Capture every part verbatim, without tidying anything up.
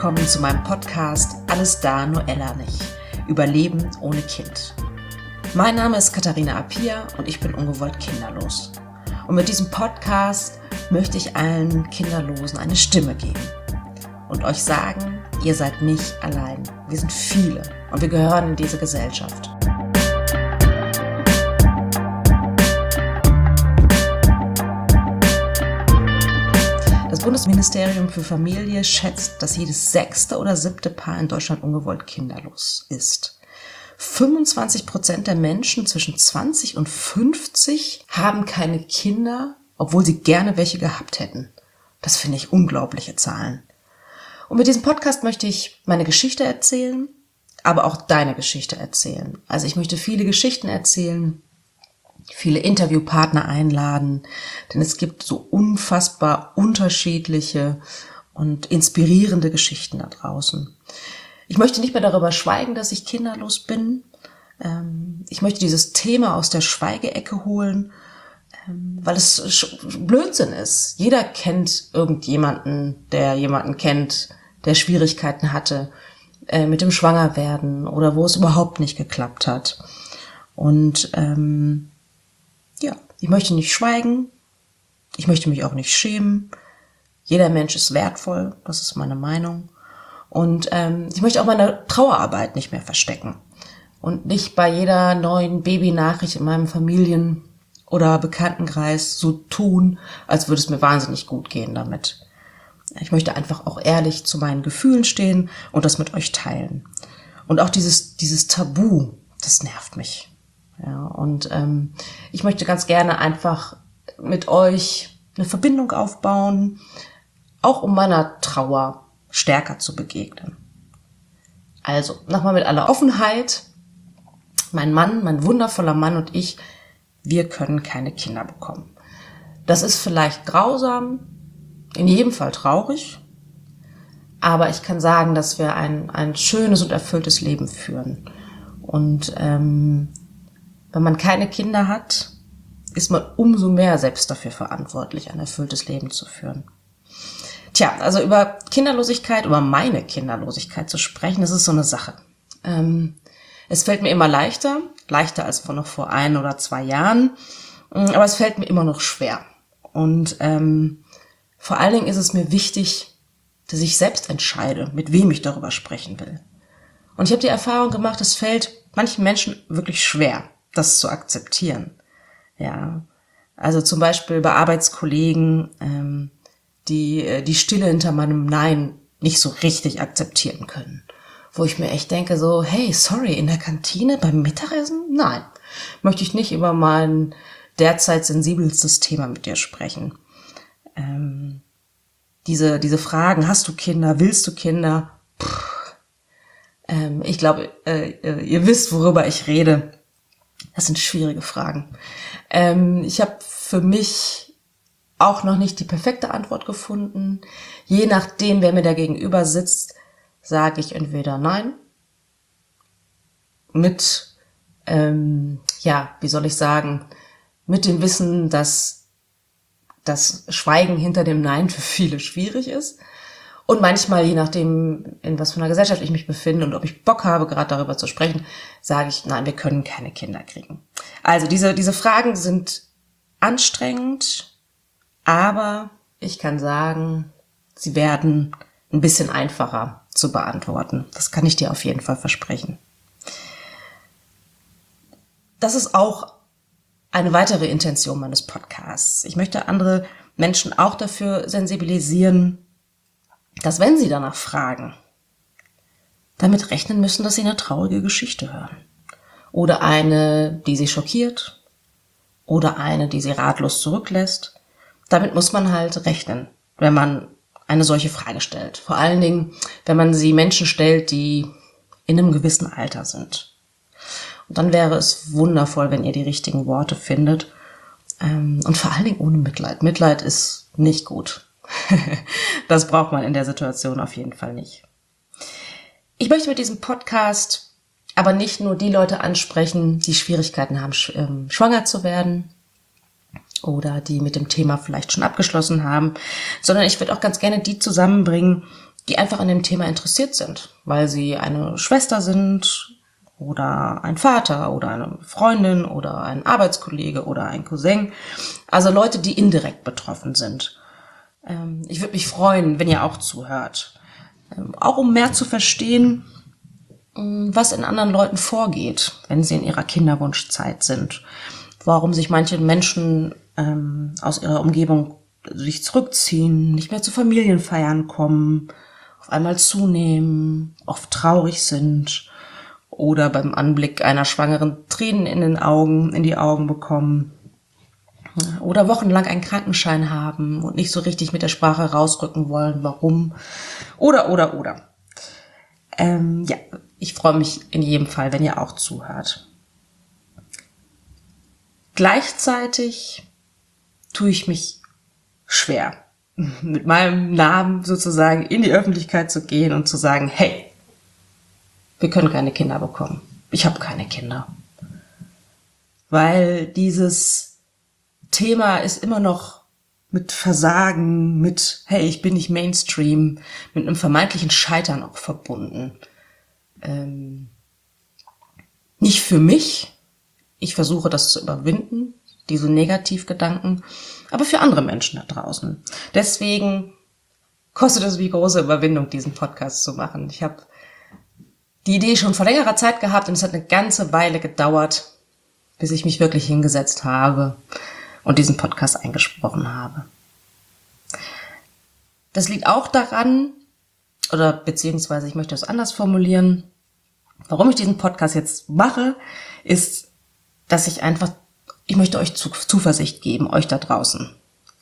willkommen zu meinem Podcast Alles da, nur Ella nicht. Überleben ohne Kind. Mein Name ist Katharina Appiah und ich bin ungewollt kinderlos. Und mit diesem Podcast möchte ich allen Kinderlosen eine Stimme geben und euch sagen, ihr seid nicht allein. Wir sind viele und wir gehören in diese Gesellschaft. Das Bundesministerium für Familie schätzt, dass jedes sechste oder siebte Paar in Deutschland ungewollt kinderlos ist. fünfundzwanzig Prozent der Menschen zwischen zwanzig und fünfzig haben keine Kinder, obwohl sie gerne welche gehabt hätten. Das finde ich unglaubliche Zahlen. Und mit diesem Podcast möchte ich meine Geschichte erzählen, aber auch deine Geschichte erzählen. Also ich möchte viele Geschichten erzählen, viele Interviewpartner einladen, denn es gibt so unfassbar unterschiedliche und inspirierende Geschichten da draußen. Ich möchte nicht mehr darüber schweigen, dass ich kinderlos bin. Ich möchte dieses Thema aus der Schweigeecke holen, weil es Blödsinn ist. Jeder kennt irgendjemanden, der jemanden kennt, der Schwierigkeiten hatte mit dem Schwangerwerden oder wo es überhaupt nicht geklappt hat. Und ähm, ja, ich möchte nicht schweigen, ich möchte mich auch nicht schämen. Jeder Mensch ist wertvoll, das ist meine Meinung. Und ähm, ich möchte auch meine Trauerarbeit nicht mehr verstecken und nicht bei jeder neuen Babynachricht in meinem Familien- oder Bekanntenkreis so tun, als würde es mir wahnsinnig gut gehen damit. Ich möchte einfach auch ehrlich zu meinen Gefühlen stehen und das mit euch teilen. Und auch dieses, dieses Tabu, das nervt mich. Ja, und ähm, ich möchte ganz gerne einfach mit euch eine Verbindung aufbauen, auch um meiner Trauer stärker zu begegnen. Also, nochmal mit aller Offenheit. Mein Mann, mein wundervoller Mann und ich, wir können keine Kinder bekommen. Das ist vielleicht grausam, in jedem Fall traurig, aber ich kann sagen, dass wir ein, ein schönes und erfülltes Leben führen. Und ähm, wenn man keine Kinder hat, ist man umso mehr selbst dafür verantwortlich, ein erfülltes Leben zu führen. Tja, also über Kinderlosigkeit, über meine Kinderlosigkeit zu sprechen, das ist so eine Sache. Ähm, es fällt mir immer leichter, leichter als vor noch vor ein oder zwei Jahren, aber es fällt mir immer noch schwer. Und ähm, vor allen Dingen ist es mir wichtig, dass ich selbst entscheide, mit wem ich darüber sprechen will. Und ich habe die Erfahrung gemacht, es fällt manchen Menschen wirklich schwer, das zu akzeptieren. Ja, also zum Beispiel bei Arbeitskollegen, ähm, die die Stille hinter meinem Nein nicht so richtig akzeptieren können. Wo ich mir echt denke so, hey, sorry, in der Kantine beim Mittagessen? Nein, möchte ich nicht über mein derzeit sensibelstes Thema mit dir sprechen. Ähm, diese, diese Fragen, hast du Kinder, willst du Kinder? Puh, ähm, ich glaube, äh, ihr wisst, worüber ich rede. Das sind schwierige Fragen. Ähm, ich habe für mich auch noch nicht die perfekte Antwort gefunden. Je nachdem, wer mir da gegenüber sitzt, sage ich entweder nein, mit, ähm, ja, wie soll ich sagen, mit dem Wissen, dass das Schweigen hinter dem Nein für viele schwierig ist. Und manchmal, je nachdem, in was für einer Gesellschaft ich mich befinde und ob ich Bock habe, gerade darüber zu sprechen, sage ich, nein, wir können keine Kinder kriegen. Also diese, diese Fragen sind anstrengend, aber ich kann sagen, sie werden ein bisschen einfacher zu beantworten. Das kann ich dir auf jeden Fall versprechen. Das ist auch eine weitere Intention meines Podcasts. Ich möchte andere Menschen auch dafür sensibilisieren, dass wenn sie danach fragen, damit rechnen müssen, dass sie eine traurige Geschichte hören. Oder eine, die sie schockiert. Oder eine, die sie ratlos zurücklässt. Damit muss man halt rechnen, wenn man eine solche Frage stellt. Vor allen Dingen, wenn man sie Menschen stellt, die in einem gewissen Alter sind. Und dann wäre es wundervoll, wenn ihr die richtigen Worte findet. Und vor allen Dingen ohne Mitleid. Mitleid ist nicht gut. Das braucht man in der Situation auf jeden Fall nicht. Ich möchte mit diesem Podcast aber nicht nur die Leute ansprechen, die Schwierigkeiten haben, schwanger zu werden oder die mit dem Thema vielleicht schon abgeschlossen haben, sondern ich würde auch ganz gerne die zusammenbringen, die einfach an dem Thema interessiert sind, weil sie eine Schwester sind oder ein Vater oder eine Freundin oder ein Arbeitskollege oder ein Cousin. Also Leute, die indirekt betroffen sind. Ähm, ich würde mich freuen, wenn ihr auch zuhört. Ähm, auch um mehr zu verstehen, was in anderen Leuten vorgeht, wenn sie in ihrer Kinderwunschzeit sind. Warum sich manche Menschen ähm, aus ihrer Umgebung sich zurückziehen, nicht mehr zu Familienfeiern kommen, auf einmal zunehmen, oft traurig sind oder beim Anblick einer Schwangeren Tränen in den Augen, in die Augen bekommen oder wochenlang einen Krankenschein haben und nicht so richtig mit der Sprache rausrücken wollen, warum oder, oder, oder. Ähm, ja, ich freue mich in jedem Fall, wenn ihr auch zuhört. Gleichzeitig tue ich mich schwer, mit meinem Namen sozusagen in die Öffentlichkeit zu gehen und zu sagen, hey, wir können keine Kinder bekommen. Ich habe keine Kinder. Weil dieses Thema ist immer noch mit Versagen, mit, hey, ich bin nicht Mainstream, mit einem vermeintlichen Scheitern auch verbunden. Ähm, nicht für mich. Ich versuche das zu überwinden, diese Negativgedanken, aber für andere Menschen da draußen. Deswegen kostet es wie große Überwindung, diesen Podcast zu machen. Ich habe die Idee schon vor längerer Zeit gehabt und es hat eine ganze Weile gedauert, bis ich mich wirklich hingesetzt habe und diesen Podcast eingesprochen habe. Das liegt auch daran, oder beziehungsweise ich möchte es anders formulieren, warum ich diesen Podcast jetzt mache, ist, dass ich einfach, ich möchte euch Zuversicht geben, euch da draußen.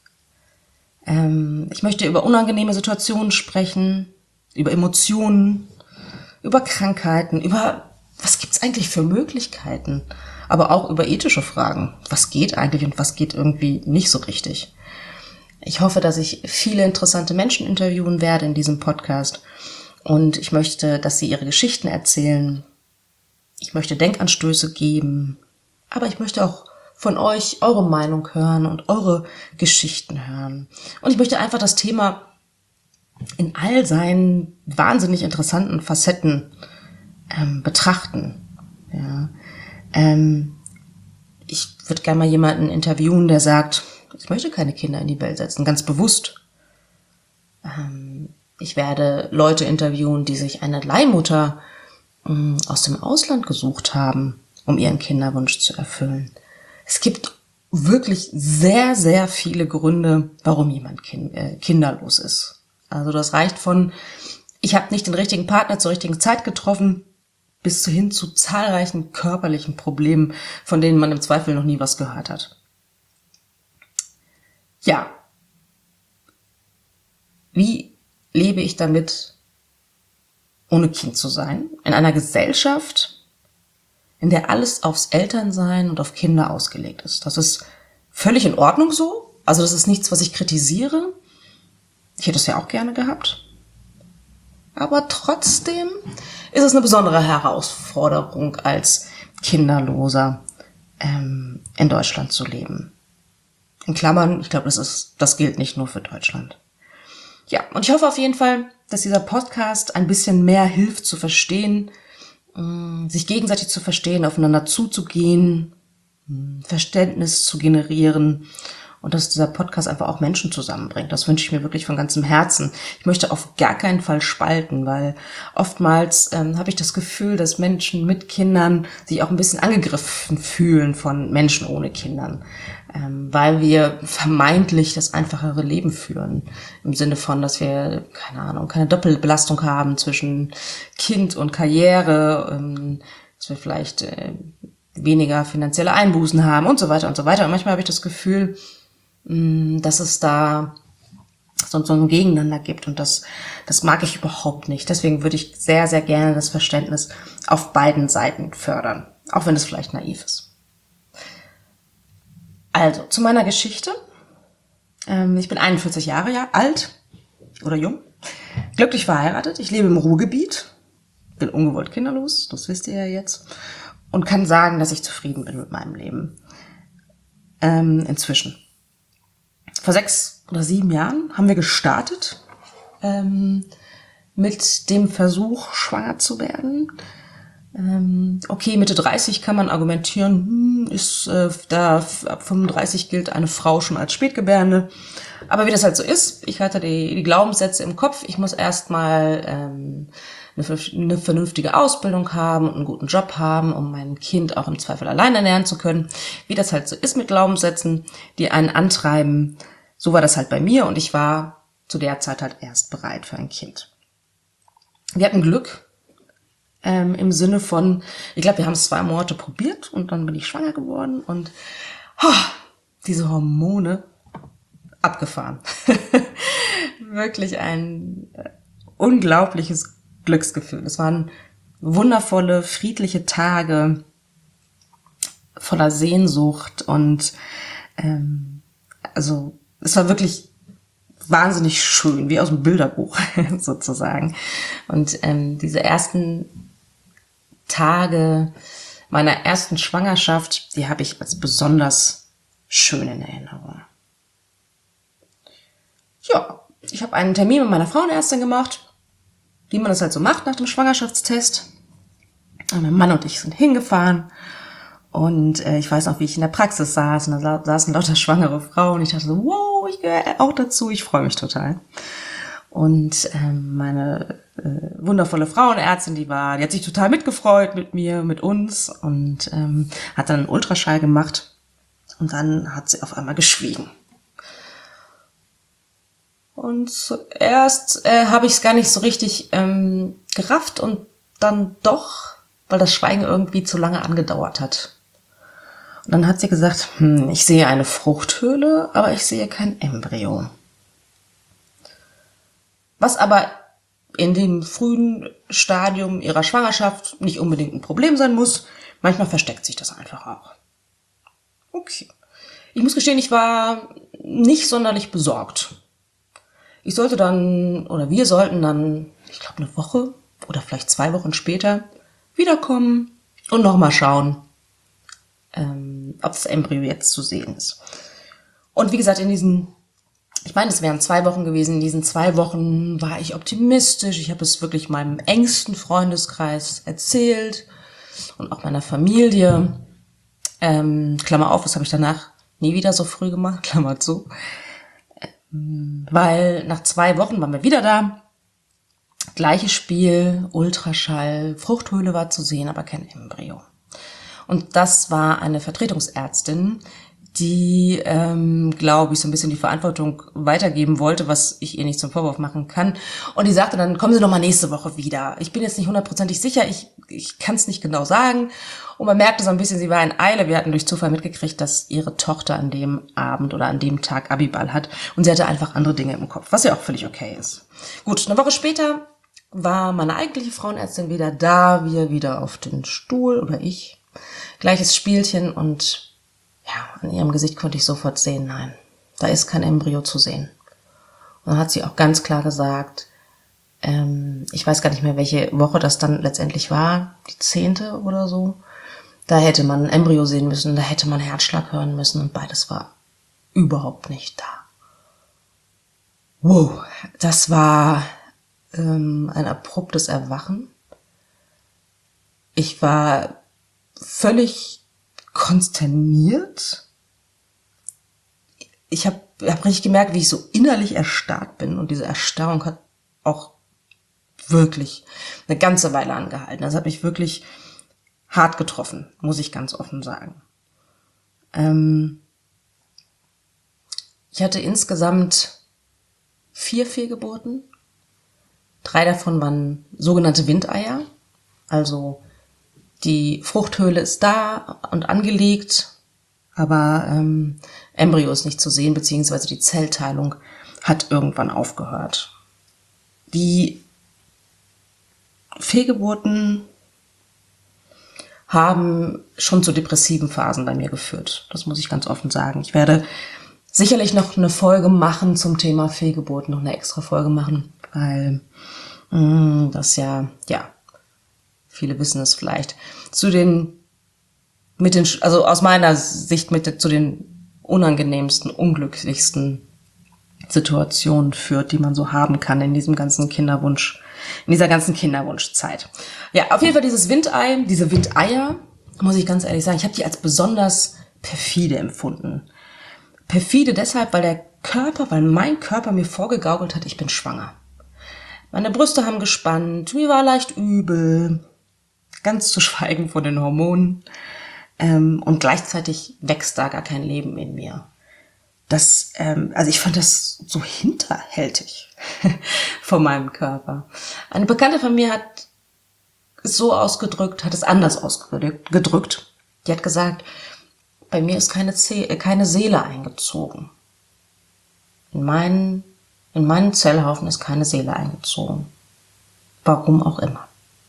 Ähm, ich möchte über unangenehme Situationen sprechen, über Emotionen, über Krankheiten, über was gibt's eigentlich für Möglichkeiten, aber auch über ethische Fragen. Was geht eigentlich und was geht irgendwie nicht so richtig? Ich hoffe, dass ich viele interessante Menschen interviewen werde in diesem Podcast und ich möchte, dass sie ihre Geschichten erzählen. Ich möchte Denkanstöße geben, aber ich möchte auch von euch eure Meinung hören und eure Geschichten hören. Und ich möchte einfach das Thema in all seinen wahnsinnig interessanten Facetten ähm, betrachten. Ja. Ähm, ich würde gerne mal jemanden interviewen, der sagt, ich möchte keine Kinder in die Welt setzen, ganz bewusst. Ähm, ich werde Leute interviewen, die sich eine Leihmutter ähm, aus dem Ausland gesucht haben, um ihren Kinderwunsch zu erfüllen. Es gibt wirklich sehr, sehr viele Gründe, warum jemand kind, äh, kinderlos ist. Also das reicht von, ich habe nicht den richtigen Partner zur richtigen Zeit getroffen, bis hin zu zahlreichen körperlichen Problemen, von denen man im Zweifel noch nie was gehört hat. Ja, wie lebe ich damit, ohne Kind zu sein, in einer Gesellschaft, in der alles aufs Elternsein und auf Kinder ausgelegt ist? Das ist völlig in Ordnung so. Also das ist nichts, was ich kritisiere. Ich hätte es ja auch gerne gehabt. Aber trotzdem ist es eine besondere Herausforderung, als Kinderloser ähm, in Deutschland zu leben. In Klammern, ich glaube, das ist, das gilt nicht nur für Deutschland. Ja, und ich hoffe auf jeden Fall, dass dieser Podcast ein bisschen mehr hilft zu verstehen, sich gegenseitig zu verstehen, aufeinander zuzugehen, Verständnis zu generieren und dass dieser Podcast einfach auch Menschen zusammenbringt. Das wünsche ich mir wirklich von ganzem Herzen. Ich möchte auf gar keinen Fall spalten, weil oftmals ähm, habe ich das Gefühl, dass Menschen mit Kindern sich auch ein bisschen angegriffen fühlen von Menschen ohne Kindern, ähm, weil wir vermeintlich das einfachere Leben führen. Im Sinne von, dass wir, keine Ahnung, keine Doppelbelastung haben zwischen Kind und Karriere, ähm, dass wir vielleicht äh, weniger finanzielle Einbußen haben und so weiter und so weiter. Und manchmal habe ich das Gefühl, dass es da so, so ein Gegeneinander gibt und das, das mag ich überhaupt nicht. Deswegen würde ich sehr, sehr gerne das Verständnis auf beiden Seiten fördern, auch wenn es vielleicht naiv ist. Also, zu meiner Geschichte. Ähm, ich bin einundvierzig Jahre alt oder jung, glücklich verheiratet. Ich lebe im Ruhrgebiet, bin ungewollt kinderlos, das wisst ihr ja jetzt, und kann sagen, dass ich zufrieden bin mit meinem Leben. Ähm, inzwischen. Vor sechs oder sieben Jahren haben wir gestartet. Ähm, mit dem Versuch, schwanger zu werden. Ähm, okay, Mitte dreißig kann man argumentieren, hm, ist äh, da ab fünfunddreißig gilt eine Frau schon als Spätgebärende. Aber wie das halt so ist, ich hatte die, die Glaubenssätze im Kopf, ich muss erstmal ähm, eine, eine vernünftige Ausbildung haben und einen guten Job haben, um mein Kind auch im Zweifel allein ernähren zu können. Wie das halt so ist mit Glaubenssätzen, die einen antreiben. So war das halt bei mir und ich war zu der Zeit halt erst bereit für ein Kind. Wir hatten Glück. Ähm, im Sinne von, ich glaube, wir haben es zwei Monate probiert und dann bin ich schwanger geworden und oh, diese Hormone abgefahren. Wirklich ein äh, unglaubliches Glücksgefühl. Es waren wundervolle, friedliche Tage voller Sehnsucht und ähm, also es war wirklich wahnsinnig schön, wie aus dem Bilderbuch sozusagen. Und ähm, diese ersten Tage meiner ersten Schwangerschaft, die habe ich als besonders schön in Erinnerung. Ja, ich habe einen Termin mit meiner Frauenärztin gemacht, wie man das halt so macht nach dem Schwangerschaftstest. Mein Mann und ich sind hingefahren und äh, ich weiß noch, wie ich in der Praxis saß und da saßen lauter schwangere Frauen und ich dachte so, wow, ich gehöre auch dazu, ich freue mich total. Und ähm, meine äh, wundervolle Frauenärztin, die war, die hat sich total mitgefreut mit mir, mit uns und ähm, hat dann einen Ultraschall gemacht und dann hat sie auf einmal geschwiegen. Und zuerst äh, habe ich es gar nicht so richtig ähm, gerafft und dann doch, weil das Schweigen irgendwie zu lange angedauert hat. Und dann hat sie gesagt, hm, ich sehe eine Fruchthöhle, aber ich sehe kein Embryo. Was aber in dem frühen Stadium ihrer Schwangerschaft nicht unbedingt ein Problem sein muss. Manchmal versteckt sich das einfach auch. Okay. Ich muss gestehen, ich war nicht sonderlich besorgt. Ich sollte dann, oder wir sollten dann, ich glaube eine Woche oder vielleicht zwei Wochen später wiederkommen und nochmal schauen, ähm, ob das Embryo jetzt zu sehen ist. Und wie gesagt, in diesen Ich meine, es wären zwei Wochen gewesen. In diesen zwei Wochen war ich optimistisch. Ich habe es wirklich meinem engsten Freundeskreis erzählt und auch meiner Familie. Ähm, Klammer auf, das habe ich danach nie wieder so früh gemacht, Klammer zu. Ähm, weil nach zwei Wochen waren wir wieder da. Gleiches Spiel, Ultraschall, Fruchthöhle war zu sehen, aber kein Embryo. Und das war eine Vertretungsärztin, die, ähm, glaube ich, so ein bisschen die Verantwortung weitergeben wollte, was ich ihr nicht zum Vorwurf machen kann. Und die sagte dann, kommen Sie noch mal nächste Woche wieder. Ich bin jetzt nicht hundertprozentig sicher, ich, ich kann es nicht genau sagen. Und man merkte so ein bisschen, sie war in Eile. Wir hatten durch Zufall mitgekriegt, dass ihre Tochter an dem Abend oder an dem Tag Abiball hat. Und sie hatte einfach andere Dinge im Kopf, was ja auch völlig okay ist. Gut, eine Woche später war meine eigentliche Frauenärztin wieder da, wir wieder auf den Stuhl oder ich. Gleiches Spielchen und ja, an ihrem Gesicht konnte ich sofort sehen, nein, da ist kein Embryo zu sehen. Und dann hat sie auch ganz klar gesagt, ähm, ich weiß gar nicht mehr, welche Woche das dann letztendlich war, die zehnte oder so. Da hätte man ein Embryo sehen müssen, da hätte man Herzschlag hören müssen und beides war überhaupt nicht da. Wow, das war ähm, ein abruptes Erwachen. Ich war völlig konsterniert. Ich habe hab richtig gemerkt, wie ich so innerlich erstarrt bin. Und diese Erstarrung hat auch wirklich eine ganze Weile angehalten. Das hat mich wirklich hart getroffen, muss ich ganz offen sagen. Ähm ich hatte insgesamt vier Fehlgeburten. Drei davon waren sogenannte Windeier. Also die Fruchthöhle ist da und angelegt, aber ähm, Embryo ist nicht zu sehen, beziehungsweise die Zellteilung hat irgendwann aufgehört. Die Fehlgeburten haben schon zu depressiven Phasen bei mir geführt. Das muss ich ganz offen sagen. Ich werde sicherlich noch eine Folge machen zum Thema Fehlgeburt, noch eine extra Folge machen, weil mh, das ja, ja, viele wissen es vielleicht, zu den, mit den, also aus meiner Sicht mit zu den unangenehmsten, unglücklichsten Situationen führt, die man so haben kann in diesem ganzen Kinderwunsch in dieser ganzen Kinderwunschzeit. Ja, auf jeden Fall dieses Windei, diese Windeier, muss ich ganz ehrlich sagen, ich habe die als besonders perfide empfunden. Perfide deshalb, weil der Körper, weil mein Körper mir vorgegaukelt hat, ich bin schwanger. Meine Brüste haben gespannt, mir war leicht übel, ganz zu schweigen von den Hormonen. Ähm, und gleichzeitig wächst da gar kein Leben in mir. Das, ähm, also ich fand das so hinterhältig von meinem Körper. Eine Bekannte von mir hat es so ausgedrückt, hat es anders ausgedrückt. Die hat gesagt, bei mir ist keine, Ze- äh, keine Seele eingezogen. In meinen, in meinen Zellhaufen ist keine Seele eingezogen. Warum auch immer.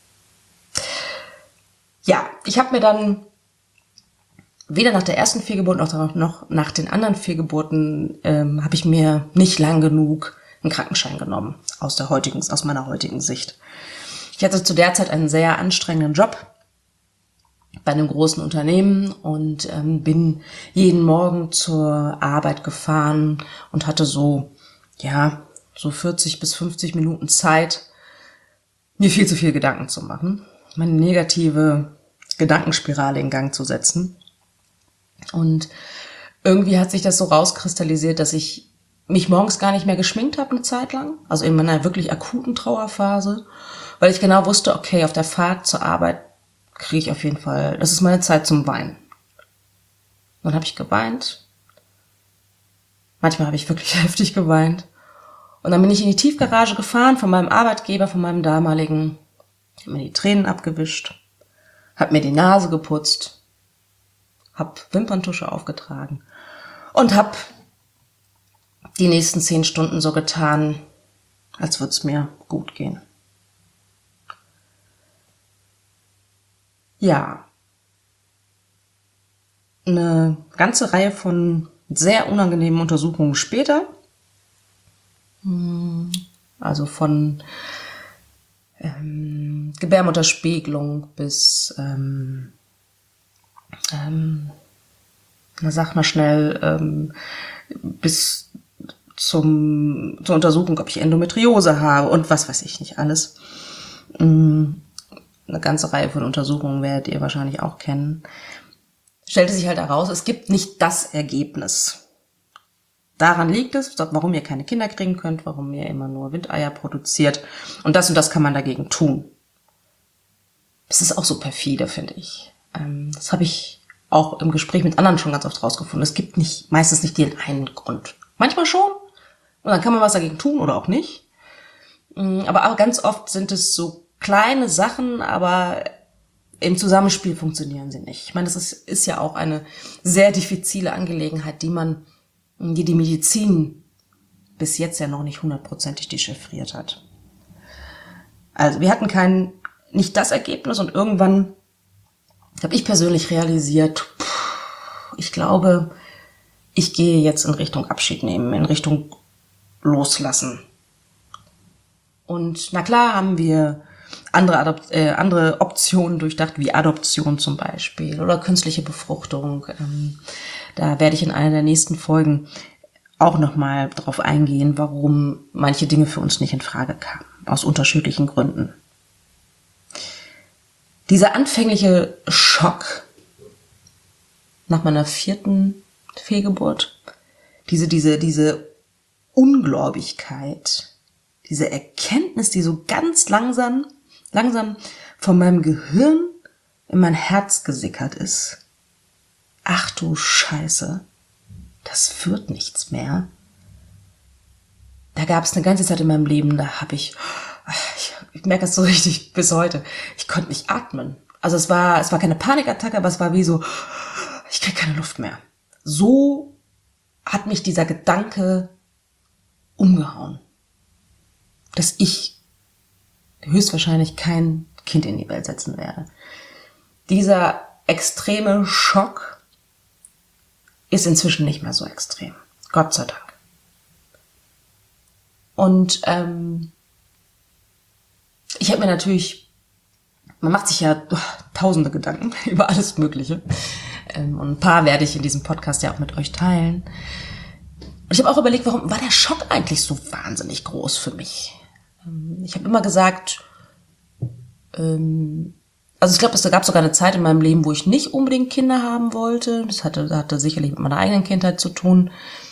Ja, ich habe mir dann weder nach der ersten Fehlgeburt noch, noch nach den anderen Fehlgeburten ähm, habe ich mir nicht lang genug einen Krankenschein genommen, aus der heutigen, aus meiner heutigen Sicht. Ich hatte zu der Zeit einen sehr anstrengenden Job bei einem großen Unternehmen und ähm, bin jeden Morgen zur Arbeit gefahren und hatte so, ja, so vierzig bis fünfzig Minuten Zeit, mir viel zu viel Gedanken zu machen, meine negative Gedankenspirale in Gang zu setzen. Und irgendwie hat sich das so rauskristallisiert, dass ich mich morgens gar nicht mehr geschminkt habe eine Zeit lang, also in meiner wirklich akuten Trauerphase, weil ich genau wusste, okay, auf der Fahrt zur Arbeit kriege ich auf jeden Fall, das ist meine Zeit zum Weinen. Dann habe ich geweint. Manchmal habe ich wirklich heftig geweint. Und dann bin ich in die Tiefgarage gefahren von meinem Arbeitgeber, von meinem damaligen, ich habe mir die Tränen abgewischt, habe mir die Nase geputzt, habe Wimperntusche aufgetragen und habe die nächsten zehn Stunden so getan, als würde es mir gut gehen. Ja, eine ganze Reihe von sehr unangenehmen Untersuchungen später, also von ähm, Gebärmutterspiegelung bis ähm, ähm, na sag mal schnell ähm, bis zum zur Untersuchung, ob ich Endometriose habe und was weiß ich nicht alles. Eine ganze Reihe von Untersuchungen werdet ihr wahrscheinlich auch kennen. Stellte sich halt heraus, es gibt nicht das Ergebnis. Daran liegt es, warum ihr keine Kinder kriegen könnt, warum ihr immer nur Windeier produziert. Und das und das kann man dagegen tun. Das ist auch so perfide, finde ich. Das habe ich auch im Gespräch mit anderen schon ganz oft rausgefunden. Es gibt nicht, meistens nicht den einen Grund. Manchmal schon. Und dann kann man was dagegen tun oder auch nicht. Aber auch ganz oft sind es so kleine Sachen, aber im Zusammenspiel funktionieren sie nicht. Ich meine, das ist, ist ja auch eine sehr diffizile Angelegenheit, die man, die die Medizin bis jetzt ja noch nicht hundertprozentig dechiffriert hat. Also wir hatten kein, nicht das Ergebnis und irgendwann habe ich persönlich realisiert, ich glaube, ich gehe jetzt in Richtung Abschied nehmen, in Richtung Loslassen. Und na klar haben wir andere, Adopt- äh, andere Optionen durchdacht, wie Adoption zum Beispiel oder künstliche Befruchtung. Ähm, da werde ich in einer der nächsten Folgen auch nochmal drauf eingehen, warum manche Dinge für uns nicht in Frage kamen, aus unterschiedlichen Gründen. Dieser anfängliche Schock nach meiner vierten Fehlgeburt, diese, diese, diese Ungläubigkeit, diese Erkenntnis, die so ganz langsam, langsam von meinem Gehirn in mein Herz gesickert ist. Ach du Scheiße, das wird nichts mehr. Da gab es eine ganze Zeit in meinem Leben, da habe ich, ich, ich merke das so richtig bis heute, ich konnte nicht atmen. Also es war, es war keine Panikattacke, aber es war wie so, ich kriege keine Luft mehr. So hat mich dieser Gedanke umgehauen, dass ich höchstwahrscheinlich kein Kind in die Welt setzen werde. Dieser extreme Schock ist inzwischen nicht mehr so extrem. Gott sei Dank. Und ähm, ich habe mir natürlich, man macht sich ja oh, tausende Gedanken über alles Mögliche. Ähm, und ein paar werde ich in diesem Podcast ja auch mit euch teilen. Und ich habe auch überlegt, warum war der Schock eigentlich so wahnsinnig groß für mich? Ich habe immer gesagt, ähm, also ich glaube, es gab sogar eine Zeit in meinem Leben, wo ich nicht unbedingt Kinder haben wollte. Das hatte, das hatte sicherlich mit meiner eigenen Kindheit zu tun.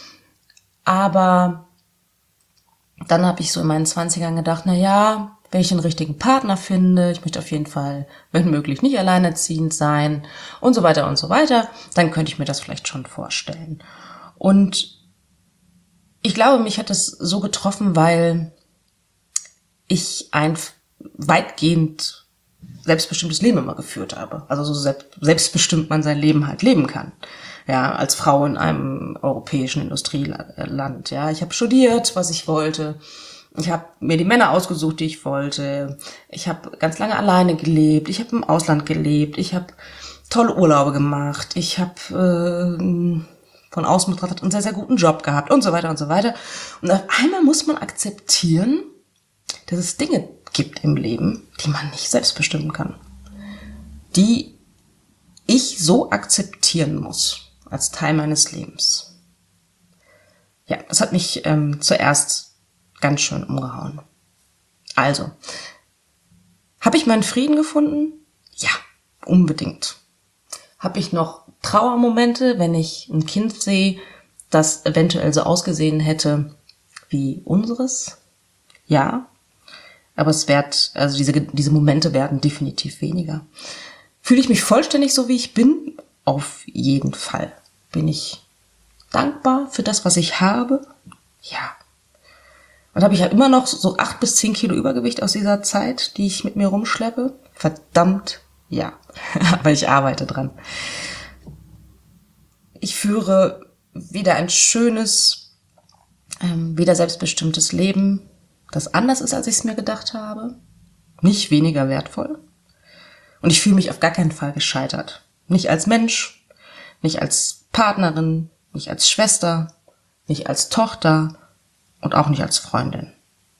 Aber dann habe ich so in meinen Zwanzigern gedacht, na ja, wenn ich den richtigen Partner finde, ich möchte auf jeden Fall, wenn möglich, nicht alleinerziehend sein und so weiter und so weiter, dann könnte ich mir das vielleicht schon vorstellen. Und ich glaube, mich hat das so getroffen, weil ich ein weitgehend selbstbestimmtes Leben immer geführt habe. Also so selbstbestimmt man sein Leben halt leben kann. Ja, als Frau in einem europäischen Industrieland. Ja, ich habe studiert, was ich wollte. Ich habe mir die Männer ausgesucht, die ich wollte. Ich habe ganz lange alleine gelebt. Ich habe im Ausland gelebt. Ich habe tolle Urlaube gemacht. Ich habe äh, von außen betrachtet einen sehr, sehr guten Job gehabt und so weiter und so weiter. Und auf einmal muss man akzeptieren, dass es Dinge gibt im Leben, die man nicht selbst bestimmen kann. Die ich so akzeptieren muss als Teil meines Lebens. Ja, das hat mich ähm, zuerst ganz schön umgehauen. Also, habe ich meinen Frieden gefunden? Ja, unbedingt. Habe ich noch Trauermomente, wenn ich ein Kind sehe, das eventuell so ausgesehen hätte wie unseres? Ja. Aber es wird, also diese, diese Momente werden definitiv weniger. Fühle ich mich vollständig so, wie ich bin? Auf jeden Fall. Bin ich dankbar für das, was ich habe? Ja. Und habe ich ja immer noch so acht bis zehn Kilo Übergewicht aus dieser Zeit, die ich mit mir rumschleppe? Verdammt, ja. Aber ich arbeite dran. Ich führe wieder ein schönes, ähm, wieder selbstbestimmtes Leben, das anders ist, als ich es mir gedacht habe. Nicht weniger wertvoll. Und ich fühle mich auf gar keinen Fall gescheitert. Nicht als Mensch, nicht als Partnerin, nicht als Schwester, nicht als Tochter und auch nicht als Freundin.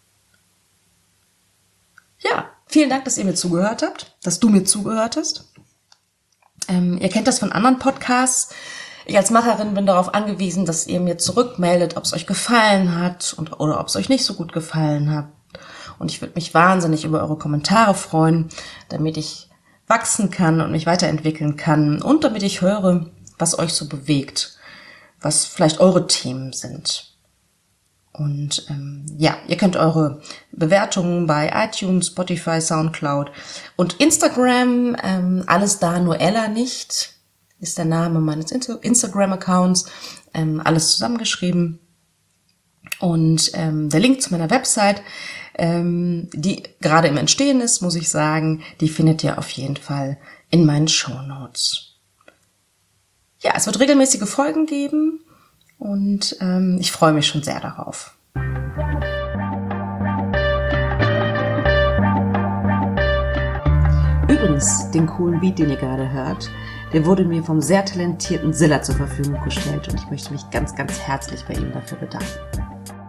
Ja, vielen Dank, dass ihr mir zugehört habt, dass du mir zugehört hast. Ähm, ihr kennt das von anderen Podcasts. Ich als Macherin bin darauf angewiesen, dass ihr mir zurückmeldet, ob es euch gefallen hat und, oder ob es euch nicht so gut gefallen hat. Und ich würde mich wahnsinnig über eure Kommentare freuen, damit ich wachsen kann und mich weiterentwickeln kann und damit ich höre, was euch so bewegt, was vielleicht eure Themen sind. Und ähm, ja, ihr könnt eure Bewertungen bei iTunes, Spotify, Soundcloud und Instagram, ähm, alles da, nur Ella nicht, ist der Name meines Instagram-Accounts, ähm, alles zusammengeschrieben. Und ähm, der Link zu meiner Website, ähm, die gerade im Entstehen ist, muss ich sagen, die findet ihr auf jeden Fall in meinen Shownotes. Ja, es wird regelmäßige Folgen geben und ähm, ich freue mich schon sehr darauf. Übrigens, den coolen Beat, den ihr gerade hört, der wurde mir vom sehr talentierten Zilla zur Verfügung gestellt und ich möchte mich ganz, ganz herzlich bei ihm dafür bedanken.